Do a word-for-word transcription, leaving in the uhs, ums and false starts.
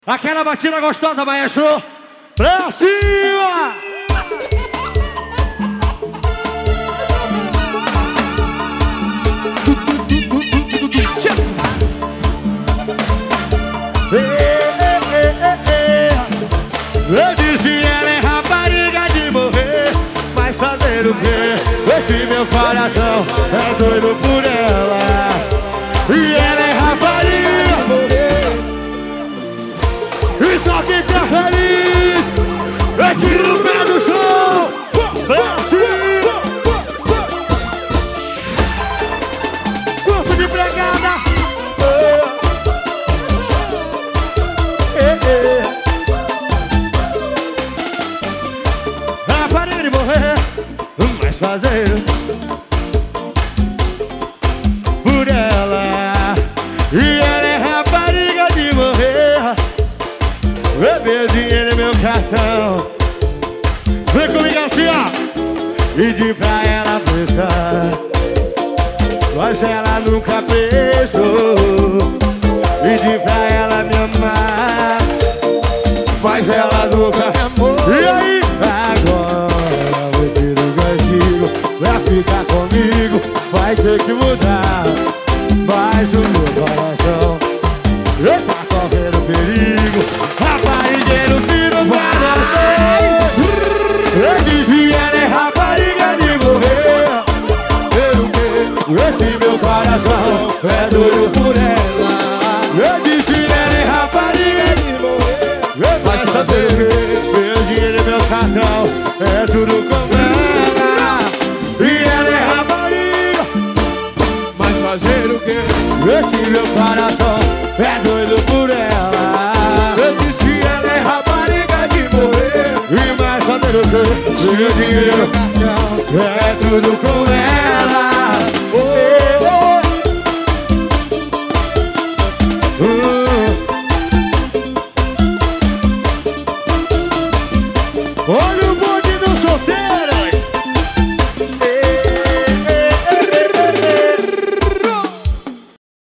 Aquela batida gostosa, maestro. Pra cima! Eu disse ela é rapariga de morrer, mas fazer o quê? Esse meu coração é doido por ela. E ela é rapariga de morrer, e só quem tá feliz é tiro o pé do chão. Corpo de empregada. Rapariga de morrer, mas fazer por ela. E ela é rapariga de morrer. Meu dinheiro é meu cartão. Vem comigo assim, ó. Pedi pra ela prestar, mas ela nunca prestou. Pedi pra ela me amar, mas ela nunca me amou. E aí? Agora vou ter um castigo pra ficar comigo. Vai ter que mudar, mas o meu coração tá correndo perigo. Raparigueiro vira pra nascer. Eu disse ela é rapariga de morrer. Pelo que esse meu coração é doido por ela. Eu disse ela é rapariga de morrer, mas fazer o quê? Meu dinheiro e meu cartão é tudo com ela. E ela é rapariga, mas fazer o quê? Esse meu coração é doido por ela. Eu disse ela é rapariga de morrer, e mais fazer o quê? Meu dinheiro e meu cartão é tudo com ela.